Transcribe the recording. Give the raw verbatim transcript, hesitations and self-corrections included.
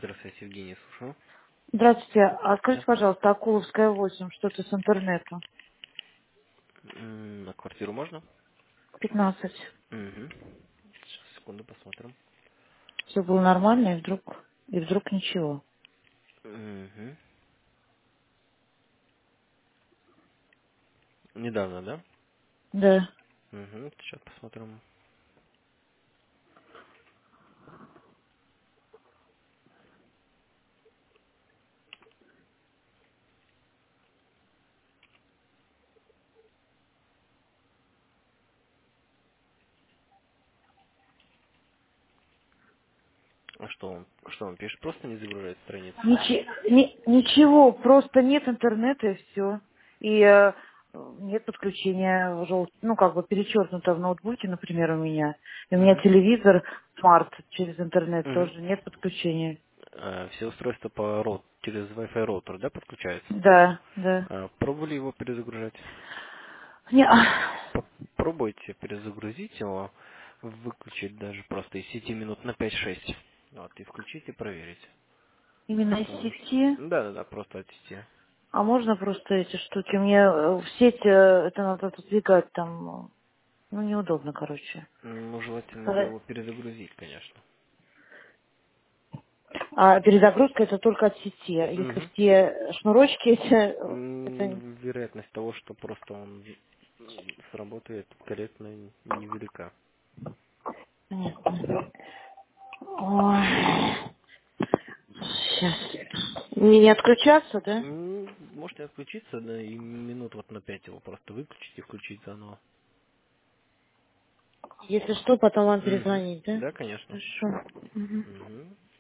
Здравствуйте, Евгений, слушаю. Здравствуйте. А скажите, Да. пожалуйста, Акуловская восемь, что-то с интернетом? М, На квартиру можно? пятнадцать. Угу. Сейчас, секунду, посмотрим. Все было нормально, и вдруг, и вдруг ничего. Угу. Недавно, да? Да. Угу. Сейчас посмотрим. А что он, что он пишет? Просто не загружает страницу. Ничи- ни- ничего, просто нет интернета и все. И э, нет подключения, жел- ну, как бы перечеркнуто в ноутбуке, например, у меня. И у меня Угу. телевизор смарт через интернет Угу. тоже нет подключения. Все устройства по роут через Wi-Fi роутер, да, подключаются? Да, да. А, пробовали его перезагружать? Не, Попробуйте перезагрузить его, выключить даже просто из сети минут на пять-шесть. Вот, и включить и проверить. именно из Вот. сети. Да, да, да, просто от сети. А можно просто эти штуки? Мне э, в сеть э, это надо отодвигать там. э, Ну, неудобно, короче. Ну, желательно Сказать. его перезагрузить, конечно. А перезагрузка это только от сети. Если в Угу. те шнурочки эти, э, это Вероятность того, что просто он м, сработает корректно, невелика. понятно. Ой. Сейчас. Мне не отключаться, да? М, Можете отключиться, да, и минут вот на пять его просто выключить и включить заново. Если что, потом вам Угу. перезвонить, да? Да, конечно. Хорошо. Мгм. Угу.